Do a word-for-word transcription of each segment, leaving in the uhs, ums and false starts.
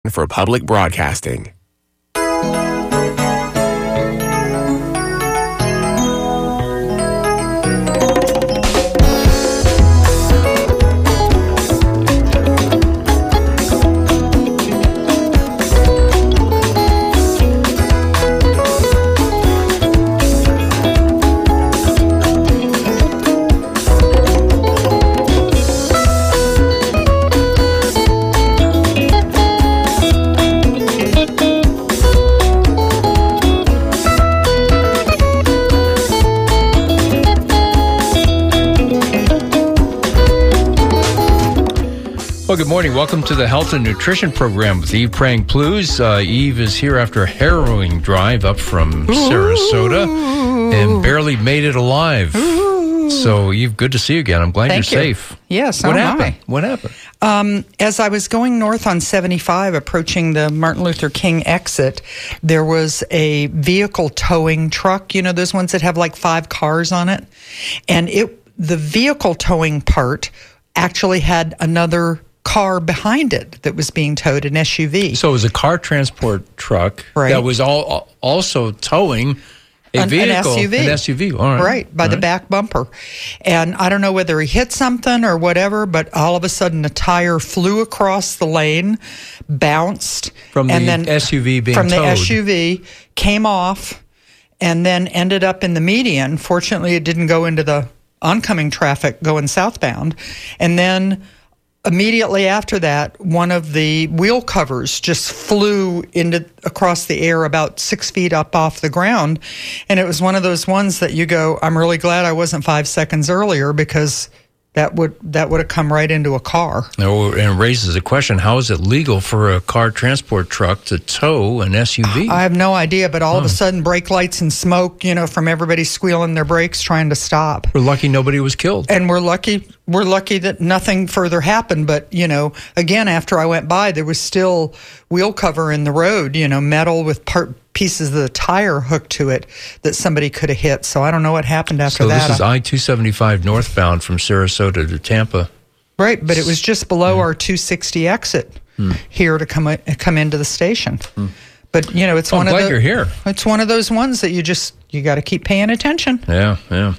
for public broadcasting. Well, good morning. Welcome to the Health and Nutrition Program with Eve Prang-Plews. Uh, Eve is here after a harrowing drive up from Sarasota and barely made it alive. So, Eve, good to see you again. I'm glad Thank you're you. safe. Yes, What oh happened? my. What happened? Um, as I was going north on seventy-five, approaching the Martin Luther King exit, there was a vehicle towing truck. You know, those ones that have like five cars on it? And it, the vehicle towing part actually had another car behind it that was being towed, an S U V. So, it was a car transport truck Right. that was all, also towing a An- an vehicle. S U V. An S U V. All right. Right, by All the right. back bumper. And I don't know whether he hit something or whatever, but all of a sudden a tire flew across the lane, bounced. From and the then S U V being From the towed. S U V, came off, and then ended up in the median. Fortunately, it didn't go into the oncoming traffic going southbound. And then immediately after that, one of the wheel covers just flew into across the air about six feet up off the ground. And it was one of those ones that you go, I'm really glad I wasn't five seconds earlier, because that would that would have come right into a car. No, and it raises a question, how is it legal for a car transport truck to tow an S U V? I have no idea, but all of a sudden brake lights and smoke, you know, from everybody squealing their brakes trying to stop. We're lucky nobody was killed. And we're lucky we're lucky that nothing further happened. But, you know, again, after I went by, there was still wheel cover in the road, you know, metal with part pieces of the tire hooked to it that somebody could have hit. So I don't know what happened after So that. this is I two seventy-five northbound from Sarasota to Tampa. Right, but it was just below our two sixty exit here to come come into the station. But, you know, it's Oh, one I'm of glad the, you're here. It's one of those ones that you just you got to keep paying attention. Yeah, yeah.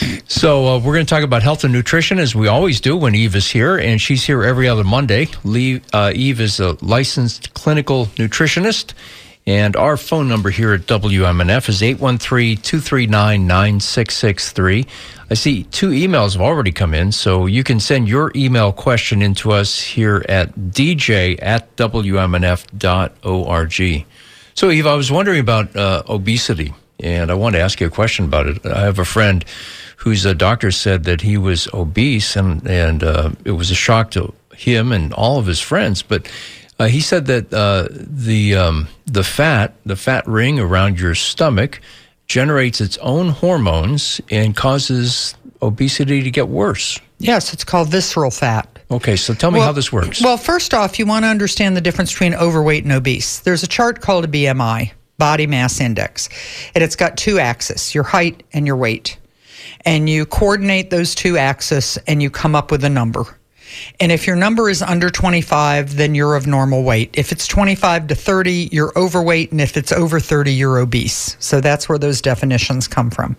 So uh, we're going to talk about health and nutrition, as we always do when Eve is here, and she's here every other Monday. Lee, uh, Eve is a licensed clinical nutritionist, and our phone number here at W M N F is eight one three, two three nine, nine six six three. I see two emails have already come in, so you can send your email question in to us here at d j at w m n f dot org. So, Eve, I was wondering about uh, obesity, and I want to ask you a question about it. I have a friend whose uh, doctor said that he was obese, and, and uh, it was a shock to him and all of his friends, but uh, he said that uh, the um, the fat, the fat ring around your stomach generates its own hormones and causes obesity to get worse. Yes, it's called visceral fat. Okay, so tell me Well- how this works. Well, first off, you want to understand the difference between overweight and obese. There's a chart called a B M I, body mass index, and it's got two axes, your height and your weight. And you coordinate those two axes and you come up with a number. And if your number is under twenty-five, then you're of normal weight. If it's twenty-five to thirty, you're overweight, and if it's over thirty, you're obese. So that's where those definitions come from.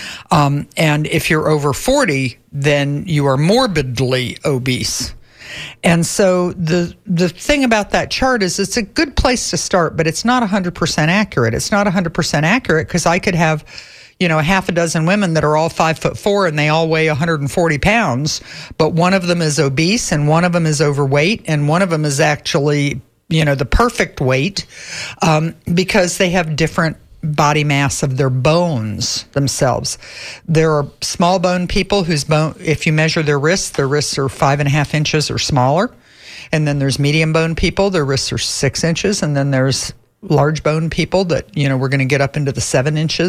Um, and if you're over forty, then you are morbidly obese. And so the the thing about that chart is it's a good place to start, but it's not one hundred percent accurate. It's not one hundred percent accurate because I could have, you know, a half a dozen women that are all five foot four and they all weigh one hundred forty pounds, but one of them is obese and one of them is overweight and one of them is actually, you know, the perfect weight um, because they have different body mass of their bones themselves. There are small bone people whose bone, if you measure their wrists, their wrists are five and a half inches or smaller. And then there's medium bone people, their wrists are six inches. And then there's large bone people that, you know, we're going to get up into the seven inches,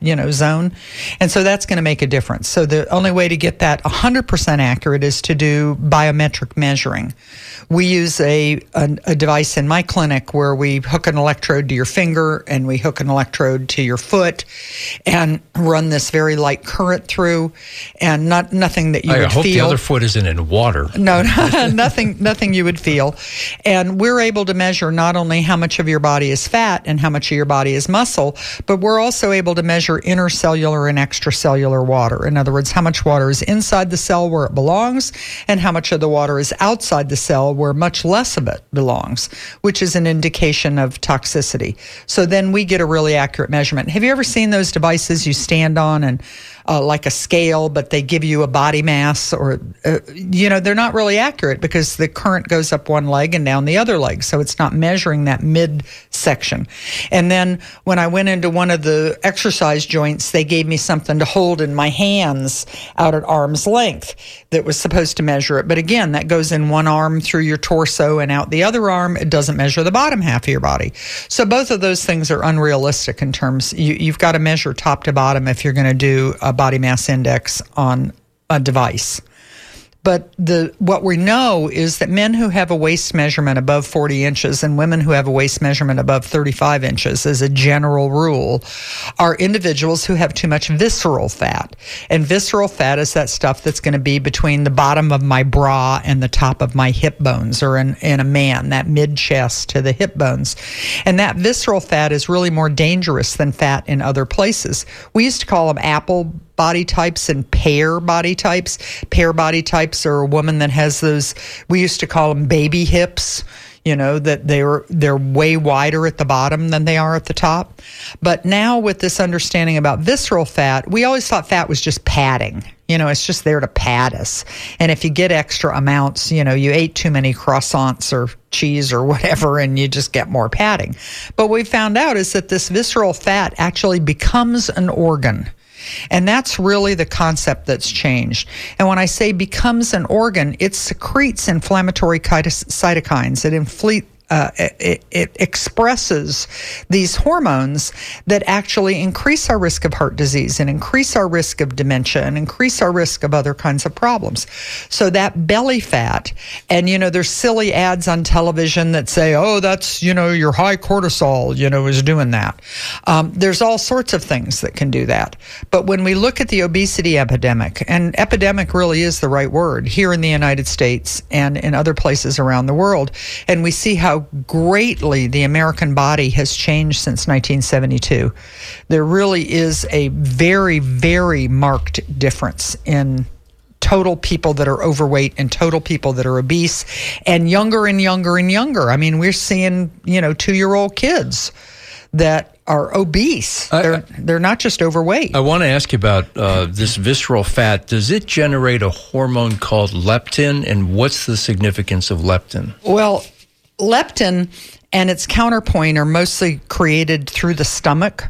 you know, zone. And so that's going to make a difference. So the only way to get that one hundred percent accurate is to do biometric measuring. We use a, a, a device in my clinic where we hook an electrode to your finger and we hook an electrode to your foot and run this very light current through, and not nothing that you I would hope feel. the other foot isn't in water. No, nothing, nothing you would feel. And we're able to measure not only how much of your body is fat and how much of your body is muscle, but we're also able to measure intercellular and extracellular water. In other words, how much water is inside the cell where it belongs and how much of the water is outside the cell where much less of it belongs, which is an indication of toxicity. So then we get a really accurate measurement. Have you ever seen those devices you stand on and uh, like a scale, but they give you a body mass, or, uh, you know, they're not really accurate because the current goes up one leg and down the other leg. So it's not measuring that midsection. And then when I went into one of the exercise joints, they gave me something to hold in my hands out at arm's length that was supposed to measure it. But again, that goes in one arm through your torso and out the other arm. It doesn't measure the bottom half of your body. So both of those things are unrealistic in terms, you, you've got to measure top to bottom if you're going to do a body mass index on a device. But the what we know is that men who have a waist measurement above forty inches and women who have a waist measurement above thirty-five inches, as a general rule, are individuals who have too much visceral fat. And visceral fat is that stuff that's going to be between the bottom of my bra and the top of my hip bones, or in, in a man, that mid-chest to the hip bones. And that visceral fat is really more dangerous than fat in other places. We used to call them apple body types and pear body types. Pear body types are a woman that has those, we used to call them baby hips, you know, that they're they're way wider at the bottom than they are at the top. But now with this understanding about visceral fat, we always thought fat was just padding. You know, it's just there to pad us. And if you get extra amounts, you know, you ate too many croissants or cheese or whatever, and you just get more padding. But what we found out is that this visceral fat actually becomes an organ. And that's really the concept that's changed. And when I say becomes an organ, it secretes inflammatory cytokines. It infl- Uh, it, it expresses these hormones that actually increase our risk of heart disease and increase our risk of dementia and increase our risk of other kinds of problems. So that belly fat, and, you know, there's silly ads on television that say, oh, that's, you know, your high cortisol, you know, is doing that. Um, there's all sorts of things that can do that. But when we look at the obesity epidemic, and epidemic really is the right word, here in the United States and in other places around the world, and we see how greatly the American body has changed since nineteen seventy-two. There really is a very, very marked difference in total people that are overweight and total people that are obese, and younger and younger and younger. I mean, we're seeing, you know, two-year-old kids that are obese. I, they're, they're not just overweight. I want to ask you about uh, this visceral fat. Does it generate a hormone called leptin, and what's the significance of leptin? Well, leptin and its counterpoint are mostly created through the stomach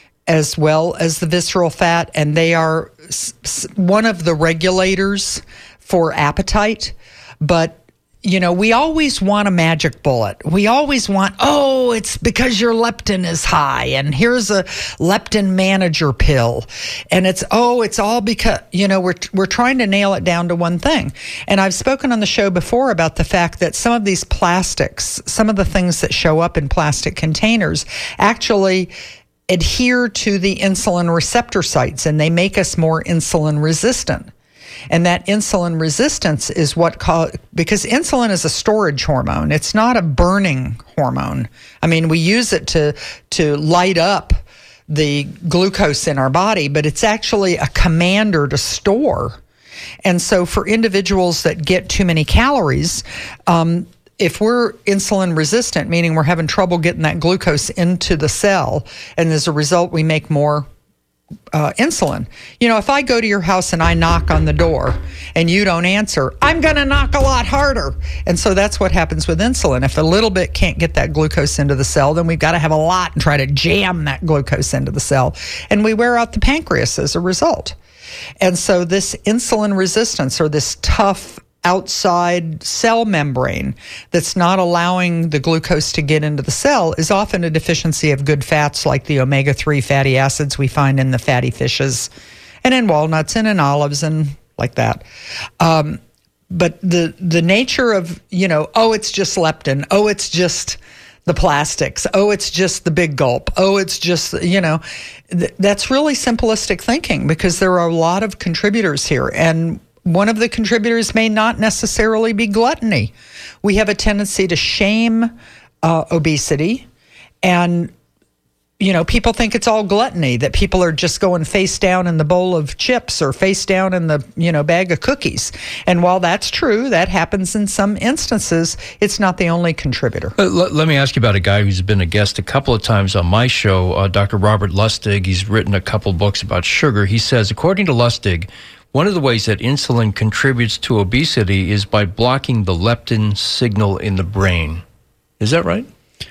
as well as the visceral fat, and they are s- one of the regulators for appetite. But you know, we always want a magic bullet. We always want, oh, it's because your leptin is high, and here's a leptin manager pill. And it's, oh, it's all because, you know, we're we're trying to nail it down to one thing. And I've spoken on the show before about the fact that some of these plastics, some of the things that show up in plastic containers actually adhere to the insulin receptor sites, and they make us more insulin resistant. And that insulin resistance is what cause, because insulin is a storage hormone. It's not a burning hormone. I mean, we use it to to light up the glucose in our body, but it's actually a commander to store. And so for individuals that get too many calories, um, if we're insulin resistant, meaning we're having trouble getting that glucose into the cell, and as a result, we make more Uh, insulin. You know, if I go to your house and I knock on the door and you don't answer, I'm going to knock a lot harder. And so that's what happens with insulin. If a little bit can't get that glucose into the cell, then we've got to have a lot and try to jam that glucose into the cell. And we wear out the pancreas as a result. And so this insulin resistance, or this tough outside cell membrane that's not allowing the glucose to get into the cell is often a deficiency of good fats like the omega three fatty acids we find in the fatty fishes and in walnuts and in olives and like that. Um, but the the nature of, you know, oh, it's just leptin. Oh, it's just the plastics. Oh, it's just the big gulp. Oh, it's just, you know, th- that's really simplistic thinking because there are a lot of contributors here. And one of the contributors may not necessarily be gluttony. We have a tendency to shame uh, obesity, and you know, people think it's all gluttony, that people are just going face down in the bowl of chips or face down in the, you know, bag of cookies. And while that's true, that happens in some instances, it's not the only contributor. Uh, let, let me ask you about a guy who's been a guest a couple of times on my show, uh, Doctor Robert Lustig. He's written a couple books about sugar. He says, according to Lustig, one of the ways that insulin contributes to obesity is by blocking the leptin signal in the brain. Is that right?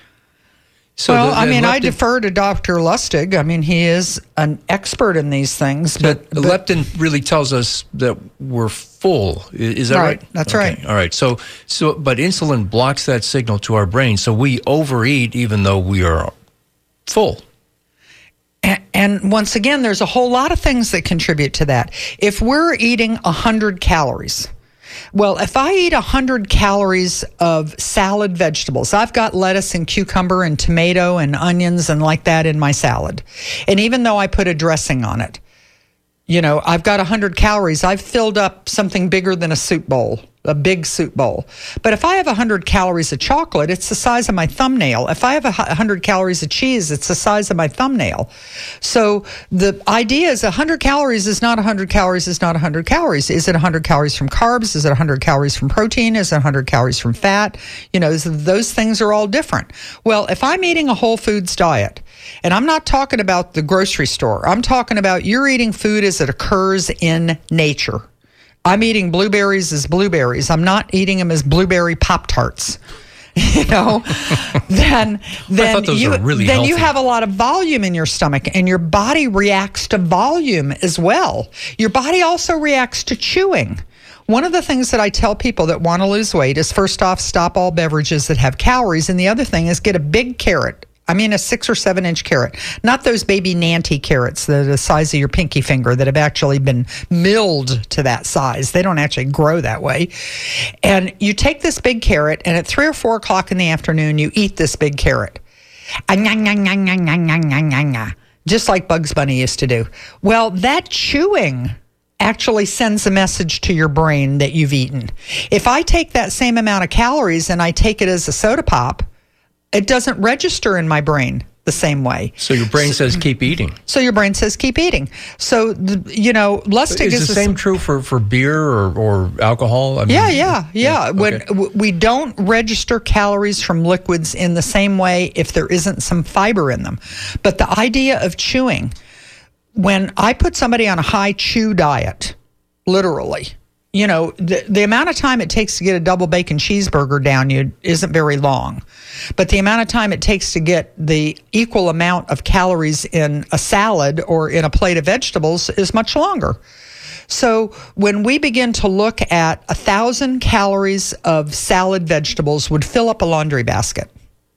So well, the, the I mean, leptin, I defer to Doctor Lustig. I mean, he is an expert in these things. But, but, but leptin really tells us that we're full. Is that right? right? That's okay. right. All right. So, so, but insulin blocks that signal to our brain, so we overeat even though we are full. And, and once again, there's a whole lot of things that contribute to that. If we're eating one hundred calories, well, if I eat one hundred calories of salad vegetables, I've got lettuce and cucumber and tomato and onions and like that in my salad. And even though I put a dressing on it, you know, I've got one hundred calories. I've filled up something bigger than a soup bowl, a big soup bowl. But if I have one hundred calories of chocolate, it's the size of my thumbnail. If I have one hundred calories of cheese, it's the size of my thumbnail. So the idea is one hundred calories is not one hundred calories is not one hundred calories. Is it one hundred calories from carbs? Is it one hundred calories from protein? Is it one hundred calories from fat? You know, those things are all different. Well, if I'm eating a whole foods diet, and I'm not talking about the grocery store, I'm talking about you're eating food as it occurs in nature. I'm eating blueberries as blueberries. I'm not eating them as blueberry Pop-Tarts. You know, then then you really then healthy. You have a lot of volume in your stomach, and your body reacts to volume as well. Your body also reacts to chewing. One of the things that I tell people that want to lose weight is, first off, stop all beverages that have calories, and the other thing is get a big carrot. I mean, a six or seven inch carrot, not those baby Nanty carrots that are the size of your pinky finger that have actually been milled to that size. They don't actually grow that way. And you take this big carrot, and at three or four o'clock in the afternoon, you eat this big carrot. Just like Bugs Bunny used to do. Well, that chewing actually sends a message to your brain that you've eaten. If I take that same amount of calories and I take it as a soda pop, it doesn't register in my brain the same way. So your brain so, says keep eating. So your brain says keep eating. So, the, you know, Lustig is... Is the same s- true for, for beer or, or alcohol? I mean, yeah, yeah, yeah. yeah. When okay. w- we don't register calories from liquids in the same way if there isn't some fiber in them. But the idea of chewing, when I put somebody on a high chew diet, literally... You know, the, the amount of time it takes to get a double bacon cheeseburger down you isn't very long. But the amount of time it takes to get the equal amount of calories in a salad or in a plate of vegetables is much longer. So when we begin to look at a thousand calories of salad vegetables would fill up a laundry basket.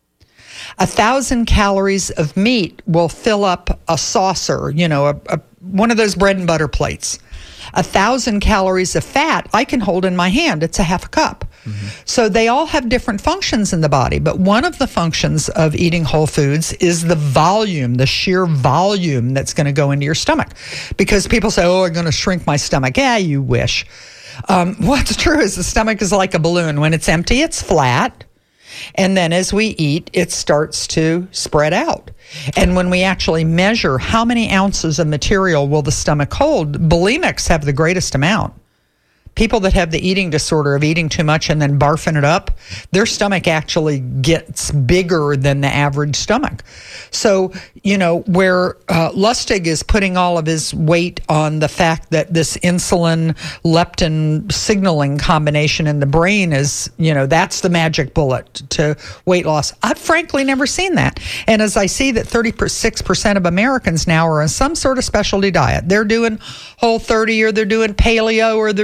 A thousand calories of meat will fill up a saucer, you know, a, a, one of those bread and butter plates. A thousand calories of fat I can hold in my hand. It's a half a cup. Mm-hmm. So they all have different functions in the body. But one of the functions of eating whole foods is the volume, the sheer volume that's going to go into your stomach. Because people say, oh, I'm going to shrink my stomach. Yeah, you wish. Um, what's true is the stomach is like a balloon. When it's empty, it's flat. And then as we eat, it starts to spread out. And when we actually measure how many ounces of material will the stomach hold, bulimics have the greatest amount. People that have the eating disorder of eating too much and then barfing it up, their stomach actually gets bigger than the average stomach. So, you know, where uh, Lustig is putting all of his weight on the fact that this insulin leptin signaling combination in the brain is, you know, that's the magic bullet to weight loss. I've frankly never seen that. And as I see that thirty-six percent of Americans now are on some sort of specialty diet, they're doing Whole thirty or they're doing paleo or they're doing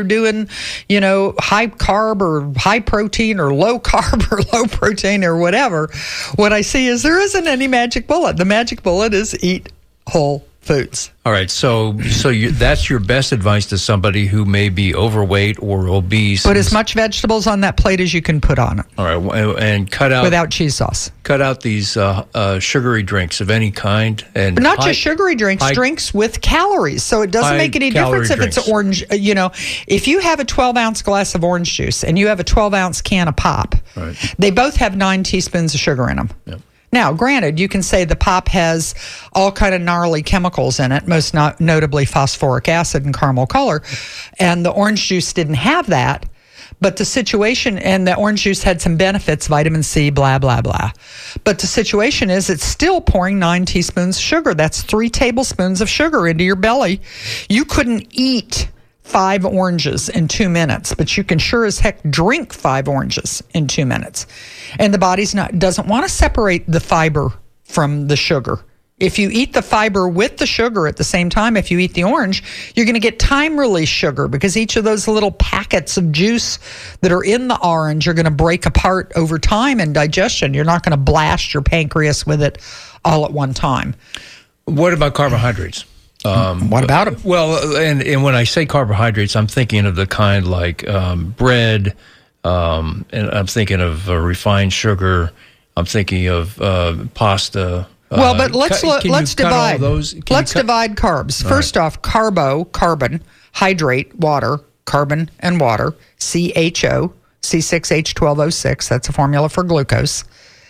eating, you know, high carb or high protein or low carb or low protein or whatever, what I see is there isn't any magic bullet. The magic bullet is eat whole foods. All right, so so you, that's your best advice to somebody who may be overweight or obese. Put as much vegetables on that plate as you can put on it. All right, and cut out without cheese sauce. Cut out these uh, uh, sugary drinks of any kind, and but not high, just sugary drinks, high, drinks with calories. So it doesn't make any difference if drinks. it's orange. You know, if you have a twelve ounce glass of orange juice and you have a twelve ounce can of pop, right. they both have nine teaspoons of sugar in them. Yep. Now, granted, you can say the pop has all kind of gnarly chemicals in it, most not notably phosphoric acid and caramel color, and the orange juice didn't have that. But the situation, and the orange juice had some benefits, vitamin C, blah, blah, blah. But the situation is it's still pouring nine teaspoons of sugar. That's three tablespoons of sugar into your belly. You couldn't eat five oranges in two minutes, but you can sure as heck drink five oranges in two minutes. And the body's not doesn't want to separate the fiber from the sugar. If you eat the fiber with the sugar at the same time, if you eat the orange, you're going to get time-release sugar because each of those little packets of juice that are in the orange are going to break apart over time in digestion. You're not going to blast your pancreas with it all at one time. What about carbohydrates? Um, what about them? Well, and, and when I say carbohydrates, I'm thinking of the kind like um, bread, um, and I'm thinking of uh, refined sugar. I'm thinking of uh, pasta. Well, but let's uh, cu- let's divide. Those? Let's divide carbs. First off, carbo, carbon, hydrate, water, carbon and water, C H O, C six H twelve O six. That's a formula for glucose.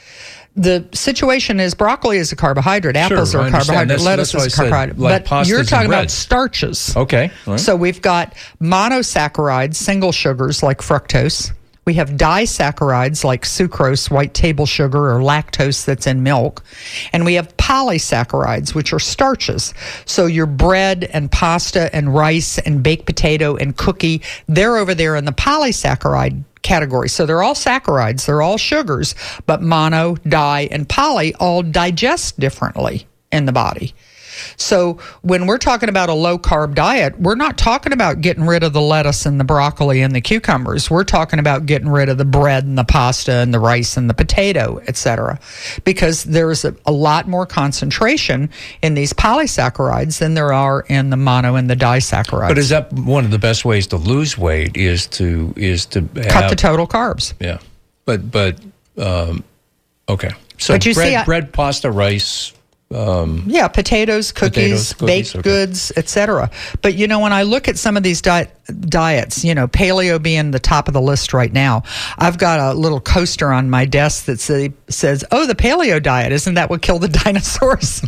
The situation is broccoli is a carbohydrate, apples sure, are a carbohydrate, that's, lettuce that's is a carbohydrate. Like but you're talking about starches. Okay. Right. So we've got monosaccharides, single sugars like fructose. We have disaccharides like sucrose, white table sugar, or lactose that's in milk. And we have polysaccharides, which are starches. So your bread and pasta and rice and baked potato and cookie, they're over there in the polysaccharide category. So they're all saccharides, they're all sugars, but mono, di, and poly all digest differently in the body. So when we're talking about a low-carb diet, we're not talking about getting rid of the lettuce and the broccoli and the cucumbers. We're talking about getting rid of the bread and the pasta and the rice and the potato, et cetera, because there's a, a lot more concentration in these polysaccharides than there are in the mono and the disaccharides. But is that one of the best ways to lose weight is to is to have, cut the total carbs? Yeah, but but um, okay. So but you bread, see, I, bread, pasta, rice. Um, yeah, potatoes, cookies, potatoes, cookies baked okay. goods, et cetera. But, you know, when I look at some of these di- diets, you know, paleo being the top of the list right now, I've got a little coaster on my desk that say, says, oh, the paleo diet, isn't that what killed the dinosaurs?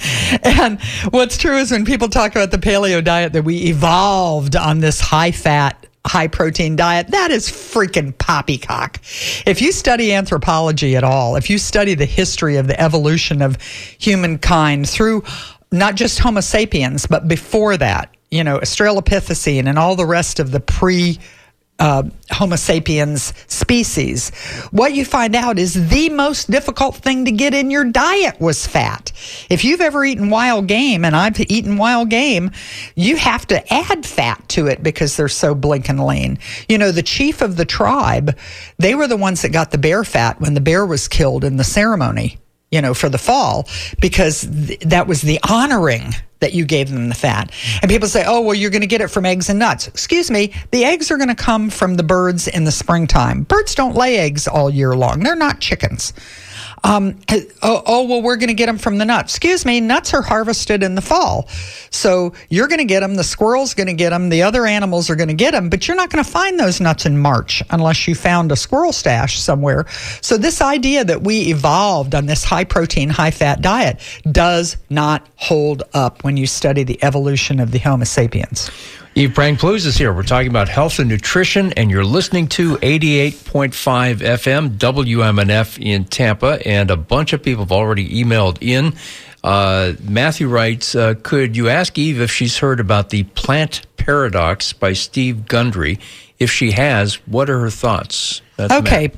And what's true is when people talk about the paleo diet, that we evolved on this high-fat, high-protein diet, that is freaking poppycock. If you study anthropology at all, if you study the history of the evolution of humankind through not just Homo sapiens, but before that, you know, Australopithecine and all the rest of the pre- Uh, Homo sapiens species, what you find out is the most difficult thing to get in your diet was fat. If you've ever eaten wild game, and I've eaten wild game, you have to add fat to it because they're so blinking lean. You know, the chief of the tribe, they were the ones that got the bear fat when the bear was killed in the ceremony, you know, for the fall, because th- that was the honoring that you gave them the fat. And people say, oh, well, you're going to get it from eggs and nuts. Excuse me, the eggs are going to come from the birds in the springtime. Birds don't lay eggs all year long. They're not chickens. Um, oh, oh, well, we're going to get them from the nuts. Excuse me, nuts are harvested in the fall. So you're going to get them, the squirrel's going to get them, the other animals are going to get them, but you're not going to find those nuts in March unless you found a squirrel stash somewhere. So this idea that we evolved on this high-protein, high-fat diet does not hold up when you study the evolution of the Homo sapiens. Eve Prang-Pluse is here. We're talking about health and nutrition, and you're listening to eighty-eight point five F M, W M N F in Tampa, and a bunch of people have already emailed in. Uh, Matthew writes, uh, could you ask Eve if she's heard about the Plant Paradox by Steve Gundry? If she has, what are her thoughts? That's okay. Matt.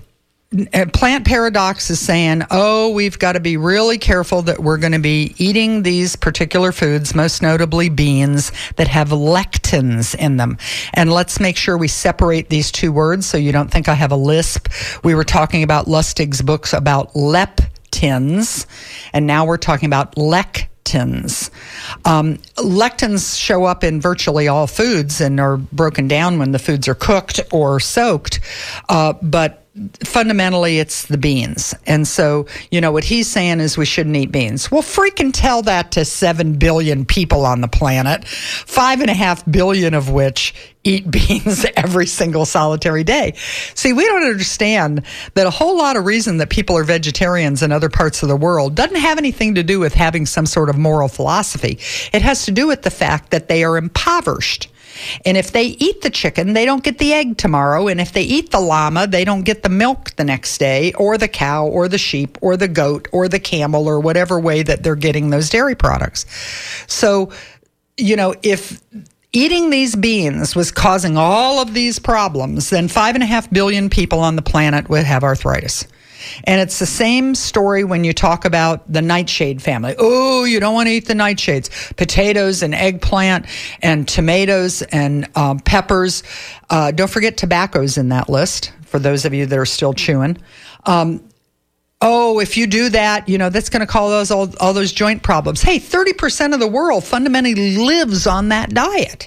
Plant Paradox is saying, oh, we've got to be really careful that we're going to be eating these particular foods, most notably beans, that have lectins in them. And let's make sure we separate these two words so you don't think I have a lisp. We were talking about Lustig's books about leptins, and now we're talking about lectins. Um, lectins show up in virtually all foods and are broken down when the foods are cooked or soaked, uh, but fundamentally, it's the beans. And so, you know, what he's saying is we shouldn't eat beans. Well, freaking tell that to seven billion people on the planet, five and a half billion of which eat beans every single solitary day. See, we don't understand that a whole lot of reason that people are vegetarians in other parts of the world doesn't have anything to do with having some sort of moral philosophy. It has to do with the fact that they are impoverished. And if they eat the chicken, they don't get the egg tomorrow. And if they eat the llama, they don't get the milk the next day, or the cow, or the sheep, or the goat, or the camel, or whatever way that they're getting those dairy products. So, you know, if eating these beans was causing all of these problems, then five and a half billion people on the planet would have arthritis. And it's the same story when you talk about the nightshade family. Oh, you don't want to eat the nightshades. Potatoes and eggplant and tomatoes and um, peppers. Uh, don't forget tobacco's in that list, for those of you that are still chewing. Um, oh, if you do that, you know, that's going to cause all, all those joint problems. Hey, thirty percent of the world fundamentally lives on that diet.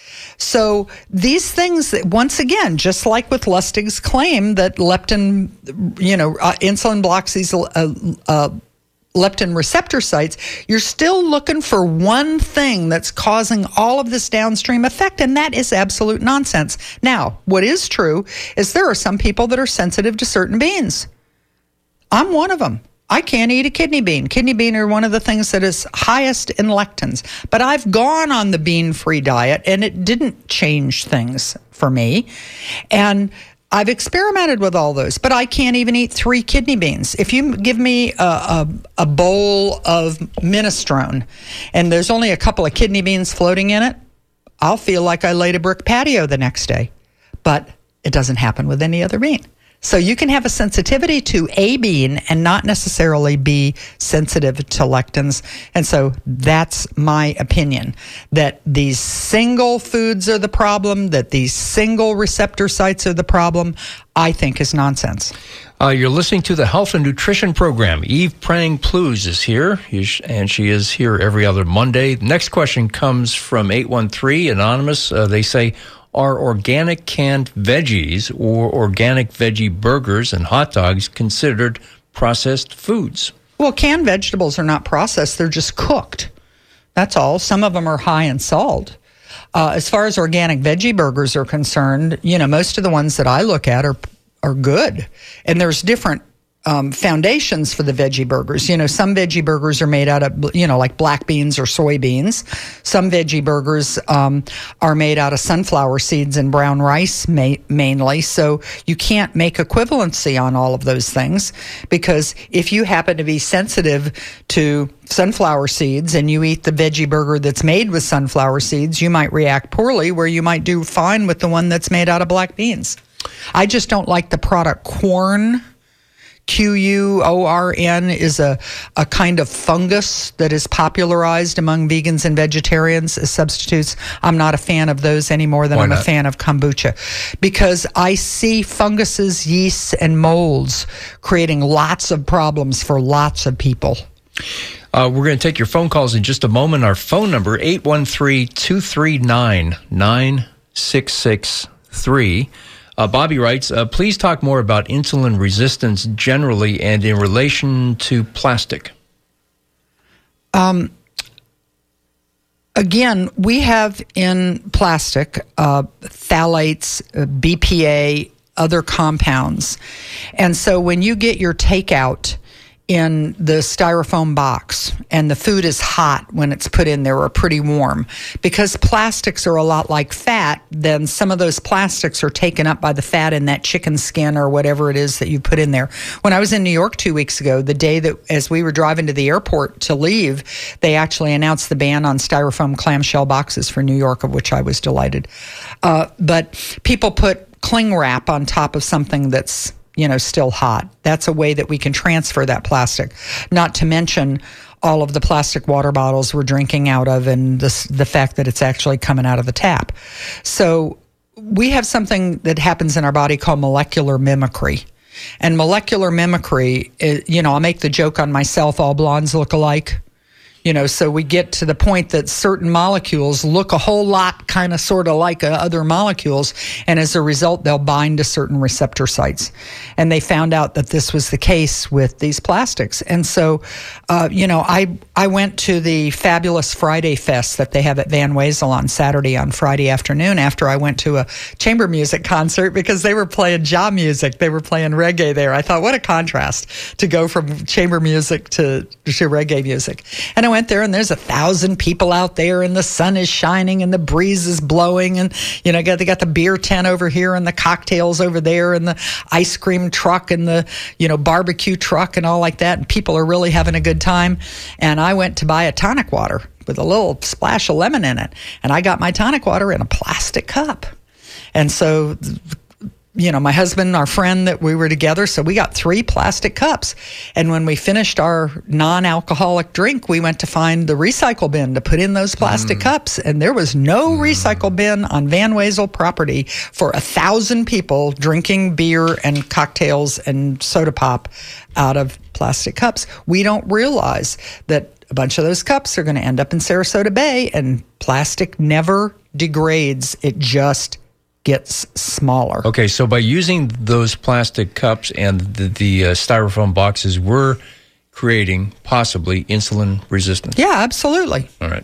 So these things, that, once again, just like with Lustig's claim that leptin, you know, uh, insulin blocks these uh, uh, leptin receptor sites, you're still looking for one thing that's causing all of this downstream effect, and that is absolute nonsense. Now, what is true is there are some people that are sensitive to certain beans. I'm one of them. I can't eat a kidney bean. Kidney bean are one of the things that is highest in lectins. But I've gone on the bean-free diet, and it didn't change things for me. And I've experimented with all those, but I can't even eat three kidney beans. If you give me a, a, a bowl of minestrone, and there's only a couple of kidney beans floating in it, I'll feel like I laid a brick patio the next day. But it doesn't happen with any other bean. So you can have a sensitivity to a bean and not necessarily be sensitive to lectins. And so that's my opinion, that these single foods are the problem, that these single receptor sites are the problem, I think is nonsense. Uh, you're listening to the Health and Nutrition Program. Eve Prang-Plews is here, and she is here every other Monday. The next question comes from eight one three, Anonymous. Uh, they say, are organic canned veggies or organic veggie burgers and hot dogs considered processed foods? Well, canned vegetables are not processed. They're just cooked. That's all. Some of them are high in salt. Uh, as far as organic veggie burgers are concerned, you know, most of the ones that I look at are are good. And there's different Um, foundations for the veggie burgers. You know, some veggie burgers are made out of, you know, like black beans or soybeans. Some veggie burgers um, are made out of sunflower seeds and brown rice ma- mainly. So you can't make equivalency on all of those things, because if you happen to be sensitive to sunflower seeds and you eat the veggie burger that's made with sunflower seeds, you might react poorly, where you might do fine with the one that's made out of black beans. I just don't like the product Quorn. Q U O R N is a, a kind of fungus that is popularized among vegans and vegetarians as substitutes. I'm not a fan of those any more than Why I'm not? a fan of kombucha, because I see funguses, yeasts, and molds creating lots of problems for lots of people. Uh, we're going to take your phone calls in just a moment. Our phone number, eight one three, two three nine, nine six six three. Uh, Bobby writes, uh, please talk more about insulin resistance generally and in relation to plastic. Um, again, we have in plastic uh, phthalates, uh, B P A, other compounds. And so when you get your takeout in the styrofoam box and the food is hot when it's put in there, or pretty warm, because plastics are a lot like fat, then some of those plastics are taken up by the fat in that chicken skin or whatever it is that you put in there. When I was in New York two weeks ago, the day that as we were driving to the airport to leave, they actually announced the ban on styrofoam clamshell boxes for New York, of which I was delighted. Uh, but people put cling wrap on top of something that's you know, still hot. That's a way that we can transfer that plastic. Not to mention all of the plastic water bottles we're drinking out of, and the, the fact that it's actually coming out of the tap. So we have something that happens in our body called molecular mimicry. And molecular mimicry, is, you know, I'll make the joke on myself, all blondes look alike. You know, so we get to the point that certain molecules look a whole lot kind of sort of like uh, other molecules, and as a result, they'll bind to certain receptor sites. And they found out that this was the case with these plastics. And so, uh, you know, I I went to the fabulous Friday Fest that they have at Van Wezel on Saturday on Friday afternoon after I went to a chamber music concert because they were playing ja music. They were playing reggae there. I thought, what a contrast to go from chamber music to, to reggae music. And I went there and there's a thousand people out there and the sun is shining and the breeze is blowing and, you know, they got the beer tent over here and the cocktails over there and the ice cream truck and the, you know, barbecue truck and all like that. And people are really having a good time. And I went to buy a tonic water with a little splash of lemon in it. And I got my tonic water in a plastic cup. And so, you know, my husband, our friend that we were together, so we got three plastic cups. And when we finished our non-alcoholic drink, we went to find the recycle bin to put in those plastic mm. cups. And there was no mm. recycle bin on Van Wezel property for a thousand people drinking beer and cocktails and soda pop out of plastic cups. We don't realize that a bunch of those cups are going to end up in Sarasota Bay, and plastic never degrades. It just gets smaller. Okay, so by using those plastic cups and the, the uh, styrofoam boxes, we're creating possibly insulin resistance. Yeah, absolutely. All right.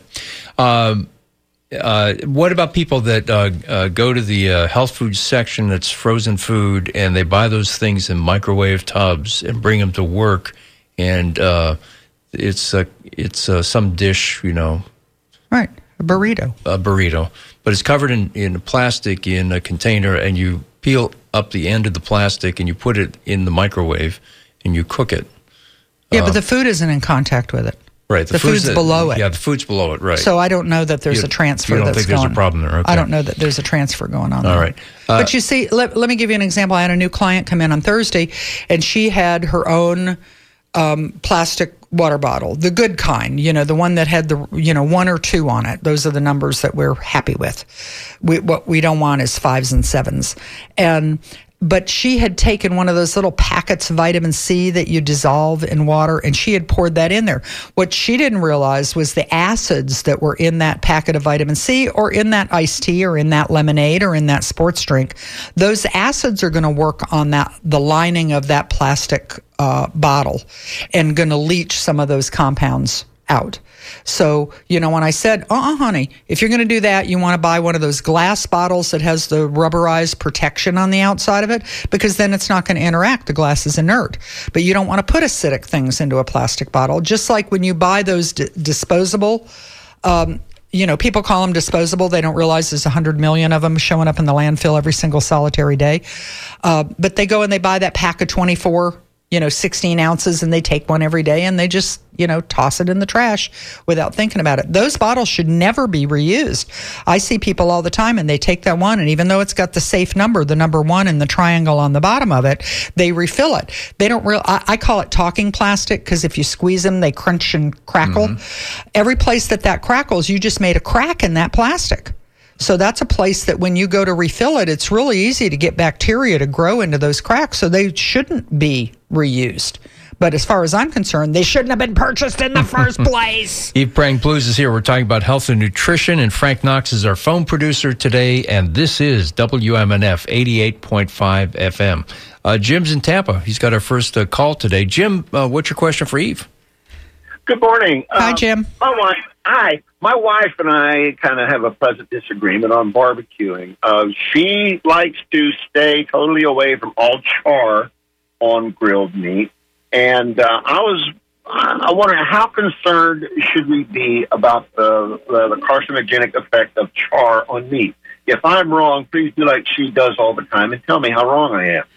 Um, uh, what about people that uh, uh, go to the uh, health food section that's frozen food and they buy those things in microwave tubs and bring them to work, and uh, it's uh, it's uh, some dish, you know. Right, a burrito. A burrito. But it's covered in, in plastic in a container, and you peel up the end of the plastic and you put it in the microwave and you cook it. Yeah, um, but the food isn't in contact with it. Right. The, the food's, food's below it. Yeah, the food's below it, right. So I don't know that there's you, a transfer you don't that's think going there's a problem there? Okay. I don't know that there's a transfer going on All there. right. Uh, but you see, let, let me give you an example. I had a new client come in on Thursday, and she had her own um, plastic water bottle, the good kind, you know, the one that had the, you know, one or two on it. Those are the numbers that we're happy with. We, what we don't want is fives and sevens. And, but she had taken one of those little packets of vitamin C that you dissolve in water, and she had poured that in there. What she didn't realize was the acids that were in that packet of vitamin C or in that iced tea or in that lemonade or in that sports drink. Those acids are going to work on that, the lining of that plastic uh, bottle, and going to leach some of those compounds out. So, you know, when I said, uh-uh, honey, if you're going to do that, you want to buy one of those glass bottles that has the rubberized protection on the outside of it, because then it's not going to interact. The glass is inert. But you don't want to put acidic things into a plastic bottle. Just like when you buy those d- disposable, um, you know, people call them disposable. They don't realize there's one hundred million of them showing up in the landfill every single solitary day. Uh, but they go and they buy that pack of twenty-four, you know, sixteen ounces, and they take one every day and they just, you know, toss it in the trash without thinking about it. Those bottles should never be reused. I see people all the time and they take that one, and even though it's got the safe number, the number one and the triangle on the bottom of it, they refill it. They don't real, I, I call it talking plastic, because if you squeeze them, they crunch and crackle. Mm-hmm. Every place that that crackles, you just made a crack in that plastic. So that's a place that when you go to refill it, it's really easy to get bacteria to grow into those cracks, so they shouldn't be reused. But as far as I'm concerned, they shouldn't have been purchased in the first place. Eve Prang Blues is here. We're talking about health and nutrition, and Frank Knox is our phone producer today, and this is W M N F eighty-eight point five F M. Uh, Jim's in Tampa. He's got our first uh, call today. Jim, uh, what's your question for Eve? Good morning. Hi, um, Jim. My wife, hi. My wife and I kind of have a pleasant disagreement on barbecuing. Uh, she likes to stay totally away from all char on grilled meat. And uh, I was, I wonder, how concerned should we be about the, the, the carcinogenic effect of char on meat? If I'm wrong, please do like she does all the time and tell me how wrong I am.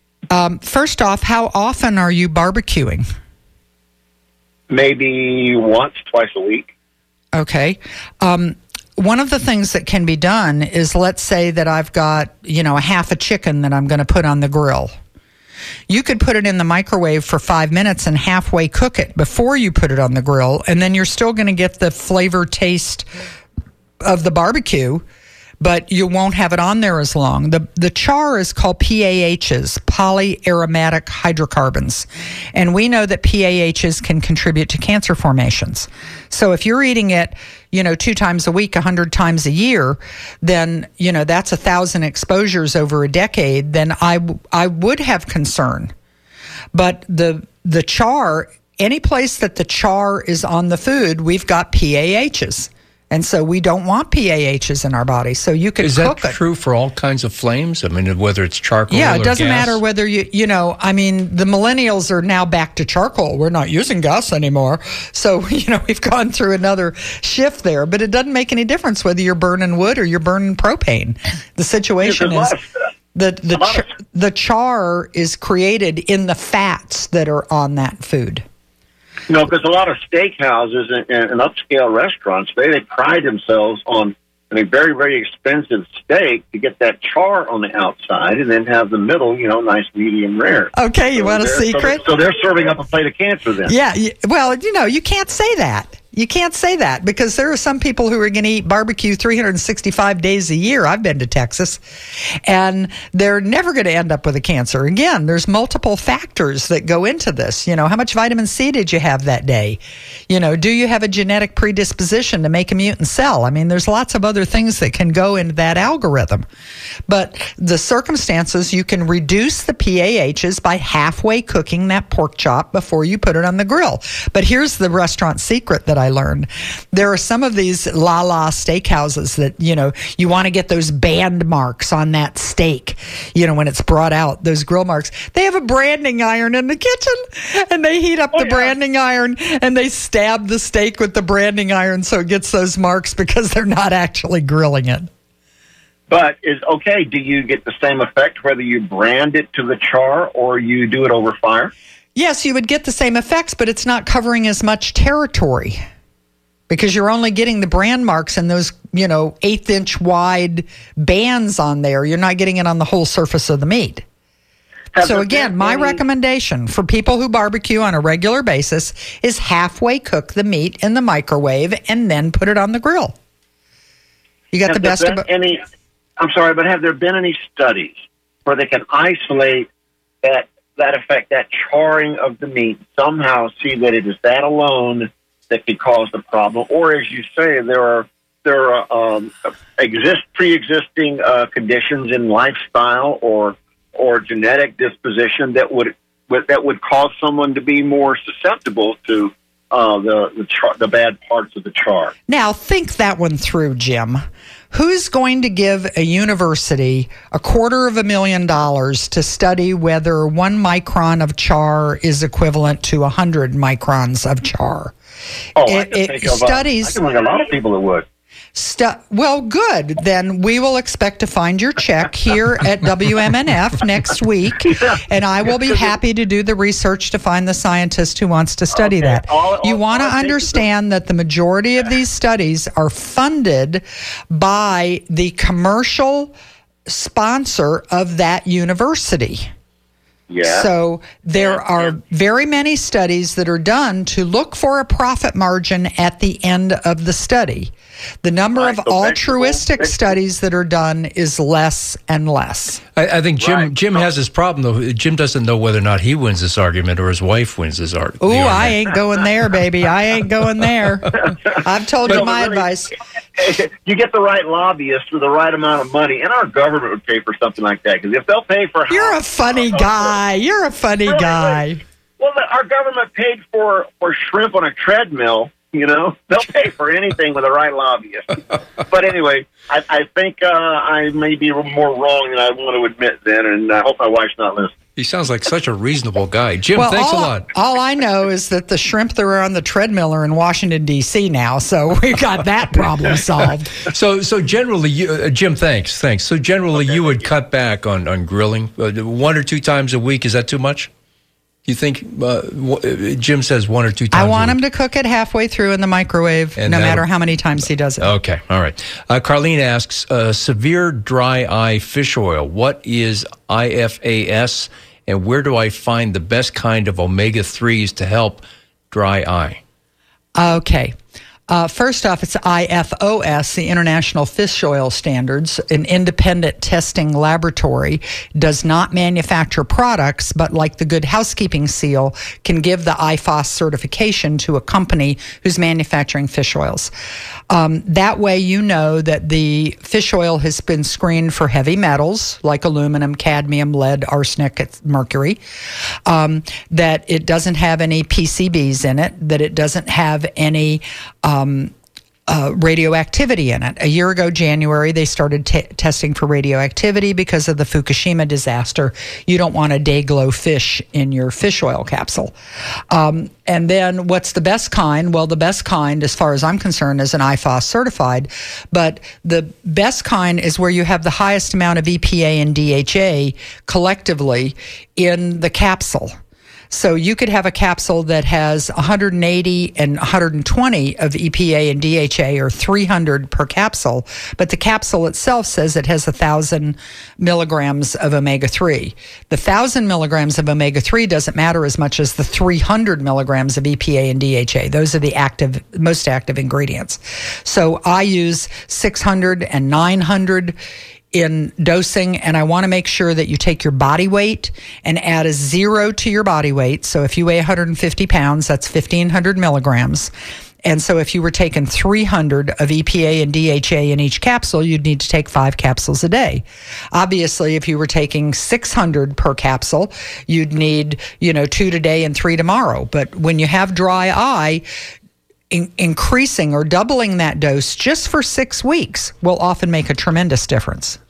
Um, first off, how often are you barbecuing? Maybe once, twice a week. Okay. Um, one of the things that can be done is, let's say that I've got, you know, a half a chicken that I'm going to put on the grill. You could put it in the microwave for five minutes and halfway cook it before you put it on the grill, and then you're still going to get the flavor taste of the barbecue, but you won't have it on there as long. The the char is called P A Hs, polyaromatic hydrocarbons. And we know that P A Hs can contribute to cancer formations. So if you're eating it, you know, two times a week, a hundred times a year, then, you know, that's a thousand exposures over a decade, then I, I would have concern. But the the char, any place that the char is on the food, we've got P A Hs. And so we don't want P A Hs in our body. So you can Is cook that it. true for all kinds of flames? I mean, whether it's charcoal Yeah, or it doesn't gas? matter whether you, you know, I mean, the millennials are now back to charcoal. We're not using gas anymore. So, you know, we've gone through another shift there. But it doesn't make any difference whether you're burning wood or you're burning propane. The situation Yeah, is there's a lot of- the, the, a lot ch- of- the char is created in the fats that are on that food. You know, because a lot of steakhouses and, and, and upscale restaurants, they, they pride themselves on a very, very expensive steak to get that char on the outside and then have the middle, you know, nice medium rare. Okay, you So want a they're- secret? So, so they're serving up a plate of cancer then. Yeah, y- well, you know, you can't say that. You can't say that because there are some people who are going to eat barbecue three hundred sixty-five days a year. I've been to Texas, and they're never going to end up with a cancer. Again, there's multiple factors that go into this. You know, how much vitamin C did you have that day? You know, do you have a genetic predisposition to make a mutant cell? I mean, there's lots of other things that can go into that algorithm. But the circumstances, you can reduce the P A Hs by halfway cooking that pork chop before you put it on the grill. But here's the restaurant secret that I learned. There are some of these La La steakhouses that, you know, you want to get those band marks on that steak, you know, when it's brought out, those grill marks. They have a branding iron in the kitchen, and they heat up Oh, the yeah. branding iron, and they stab the steak with the branding iron so it gets those marks because they're not actually grilling it. But is okay, do you get the same effect whether you brand it to the char or you do it over fire? Yes, you would get the same effects, but it's not covering as much territory because you're only getting the brand marks and those, you know, eighth inch wide bands on there. You're not getting it on the whole surface of the meat. Have So there again, been my any- recommendation for people who barbecue on a regular basis is halfway cook the meat in the microwave and then put it on the grill. You got Have the there best of been both. any? I'm sorry, but have there been any studies where they can isolate that that effect, that charring of the meat, somehow see that it is that alone that could cause the problem, or as you say, there are there are um, exist pre-existing uh, conditions in lifestyle or or genetic disposition that would that would cause someone to be more susceptible to uh, the the, char- the bad parts of the char. Now, think that one through, Jim. Who's going to give a university a quarter of a million dollars to study whether one micron of char is equivalent to one hundred microns of char? Oh, I It- can it- think of, uh, studies- I can think of a lot of people that would. Stu- well, good. Then we will expect to find your check here at W M N F next week, and I will be happy to do the research to find the scientist who wants to study Okay. that. All- you all- want to all I think is understand that the majority of these studies are funded by the commercial sponsor of that university. Yeah. So there Yeah, are yeah. very many studies that are done to look for a profit margin at the end of the study. The number Right, of so altruistic vegetable- studies that are done is less and less. I, I think Jim Right. Jim has this problem, though. Jim doesn't know whether or not he wins this argument or his wife wins this ar- the Ooh, argument. I ain't going there, baby. I ain't going there. I've told you No, my but really, advice. You get the right lobbyist with the right amount of money, and our government would pay for something like that. Because if they'll pay for, You're a half- funny guy. You're a funny Really, guy. really. Well, the, our government paid for for shrimp on a treadmill. You know, they'll pay for anything with the right lobbyist. But anyway, I, I think uh, I may be more wrong than I want to admit then, and I hope my wife's not listening. He sounds like such a reasonable guy. Jim, Well, thanks all, a lot. all I know is that the shrimp that are on the treadmill are in Washington, D C now, so we got that problem solved. So, so generally, you, uh, Jim, thanks, thanks. So generally, Okay, you would thank you. cut back on on grilling uh, one or two times a week. Is that too much? You think uh, w- Jim says one or two times? I want a him week. to cook it halfway through in the microwave, And no that'll- matter how many times he does it. Okay, all right. Uh, Carlene asks, uh, severe dry eye fish oil. What is I F A S, And where do I find the best kind of omega threes to help dry eye? Okay. Uh, first off, it's I F O S, the International Fish Oil Standards, an independent testing laboratory, does not manufacture products, but like the Good Housekeeping seal, can give the I F O S certification to a company who's manufacturing fish oils. Um, that way you know that the fish oil has been screened for heavy metals like aluminum, cadmium, lead, arsenic, mercury, um, that it doesn't have any P C Bs in it, that it doesn't have any Um, uh, radioactivity in it. A year ago, January, they started t- testing for radioactivity because of the Fukushima disaster. You don't want a day glow fish in your fish oil capsule. Um, and then what's the best kind? Well, the best kind, as far as I'm concerned, is an I F O S certified. But the best kind is where you have the highest amount of E P A and D H A collectively in the capsule. So you could have a capsule that has one hundred eighty and one hundred twenty of E P A and D H A, or three hundred per capsule, but the capsule itself says it has one thousand milligrams of omega three. The one thousand milligrams of omega three doesn't matter as much as the three hundred milligrams of E P A and D H A. Those are the active, most active ingredients. So I use six hundred and nine hundred in dosing, and I want to make sure that you take your body weight and add a zero to your body weight. So if you weigh one hundred fifty pounds, that's fifteen hundred milligrams. And so if you were taking three hundred of E P A and D H A in each capsule, you'd need to take five capsules a day. Obviously, if you were taking six hundred per capsule, you'd need, you know, two today and three tomorrow. But when you have dry eye, In increasing or doubling that dose just for six weeks will often make a tremendous difference.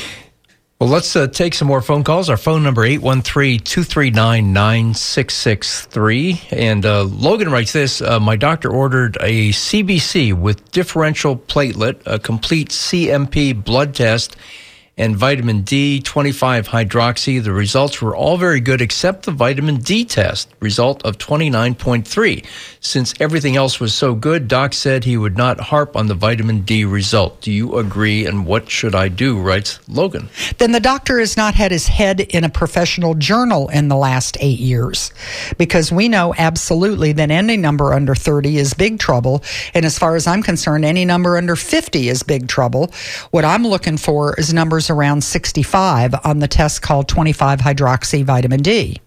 Well, let's uh, take some more phone calls. Our phone number, eight one three, two three nine, nine six six three. And uh, Logan writes this, uh, my doctor ordered a C B C with differential platelet, a complete C M P blood test, and vitamin D twenty-five hydroxy. The results were all very good except the vitamin D test, result of twenty-nine point three. Since everything else was so good, Doc said he would not harp on the vitamin D result. Do you agree, and what should I do, writes Logan. Then the doctor has not had his head in a professional journal in the last eight years, because we know absolutely that any number under thirty is big trouble, and as far as I'm concerned, any number under fifty is big trouble. What I'm looking for is numbers around sixty-five on the test called twenty-five hydroxy vitamin D.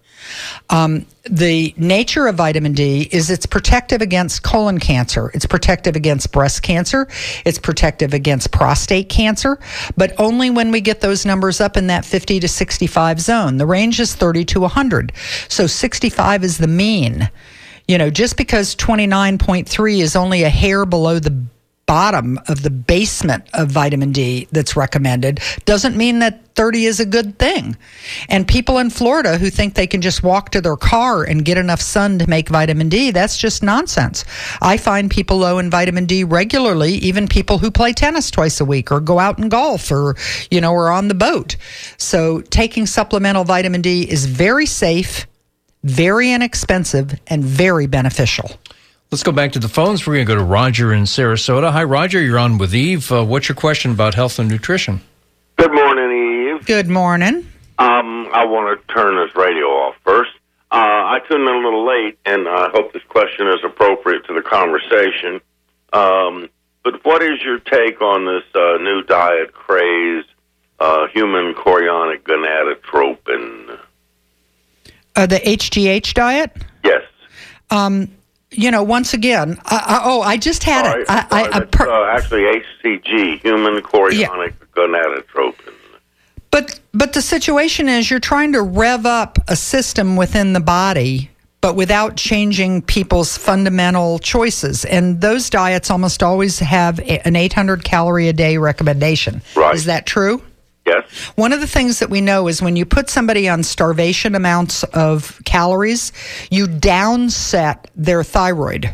Um, the nature of vitamin D is it's protective against colon cancer. It's protective against breast cancer. It's protective against prostate cancer, but only when we get those numbers up in that fifty to sixty-five zone. The range is thirty to one hundred. So sixty-five is the mean. You know, just because twenty-nine point three is only a hair below the bottom of the basement of vitamin D that's recommended doesn't mean that thirty is a good thing. And people in Florida who think they can just walk to their car and get enough sun to make vitamin D, that's just nonsense. I find people low in vitamin D regularly, even people who play tennis twice a week or go out and golf or, you know, or on the boat. So taking supplemental vitamin D is very safe, very inexpensive, and very beneficial. Let's go back to the phones. We're going to go to Roger in Sarasota. Hi, Roger. You're on with Eve. Uh, what's your question about health and nutrition? Good morning, Eve. Good morning. Um, I want to turn this radio off first. Uh, I tuned in a little late, and I hope this question is appropriate to the conversation. Um, but what is your take on this uh, new diet craze, uh, human chorionic gonadotropin? Uh, the H G H diet? Yes. Um, you know, once again, I, I, oh, I just had Sorry, it. I, sorry, I, I that's, per- uh, actually H C G, human chorionic yeah. gonadotropin. But but the situation is you're trying to rev up a system within the body, but without changing people's fundamental choices. And those diets almost always have a, an eight hundred calorie a day recommendation. Right. Is that true? Yes. One of the things that we know is when you put somebody on starvation amounts of calories, you downset their thyroid.